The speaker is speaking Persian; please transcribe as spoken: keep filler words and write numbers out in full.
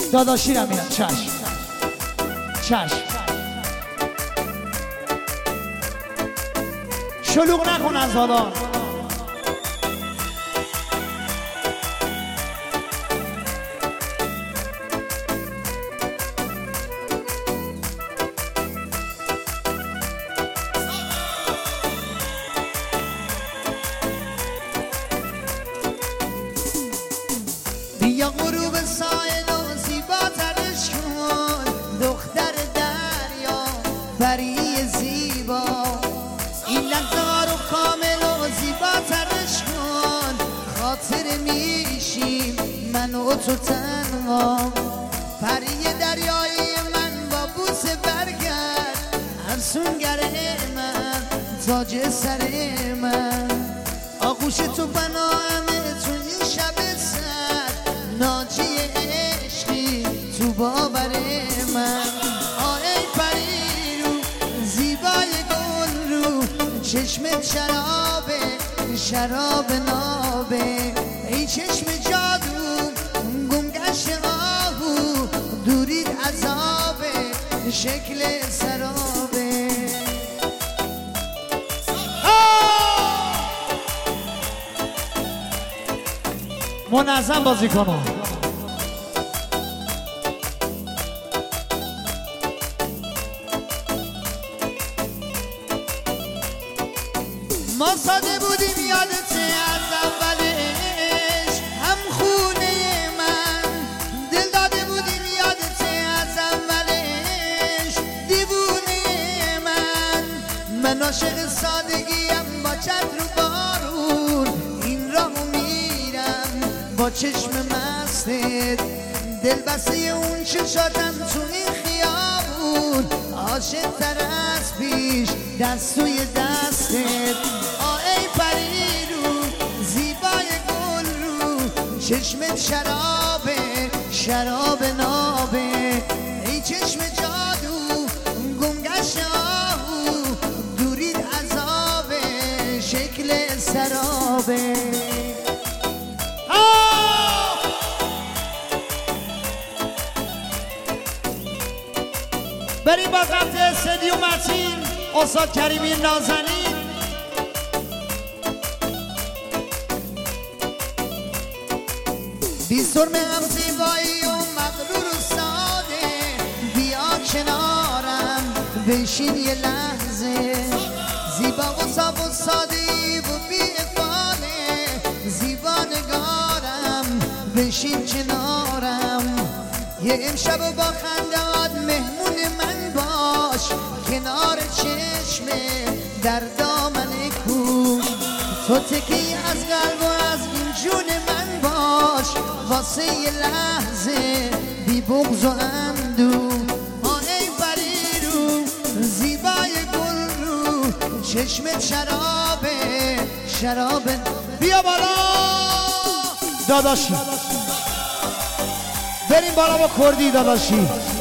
داداشی رو میرم. چشم چشم شلوغ نکن از حالا. بیا غروب سایل و زیباترش کن دختر دریا پری زیبا، این لحظه رو کامل و زیباترش کن، خاطر میشیم من و تو تنها. پری دریایی من با بوسه برگرد، افسونگر من تاج سر من، آغوش تو پناهمه تو این شب سر، ناجی عشقی تو باور من. آه ای پری رو زیبای گل رو، چشمت شرابه شراب نابه، ای چشم جادو گمگشت آهو، دورید عذابه شکل سرابه. منظم بازی کنم. ما ساده بودیم یادته از اولش، هم خونه من دل داده بودیم یادته از اولش، دیوونه من من عاشق سادگیم با چتر و بارون، این راهو میرم با چشم مستت، دل بسته اون چشاتم تو این خیابون، عاشق تر از پیش دست توی دستت. آه ای پری رو زیبای گل رو، چشمت شرابه شراب نابه، ای چشم جادو گمگشت آهو، دورید عذابه شکل سرابه. بریم با ضبط استدیو متین استاد کریمی نازنین. بی سرم هم زیبایی و مغرور و ساده، بیا کنارم بشین یه لحظه، زیبا و صاف و ساده و بی افاده، زیبا نگارم بشین کنارم، یه امشب و با خندات مهمون من باش، کنار چشم در دامن کوش، تو تکی از قلب و از این جون من باش، واسه یه لحظه بی بغض و اندوه. آه ای پری رو زیبای گل رو، چشمت شرابه شراب. بیا بالا داداشی، بریم بالا با کردی داداشی.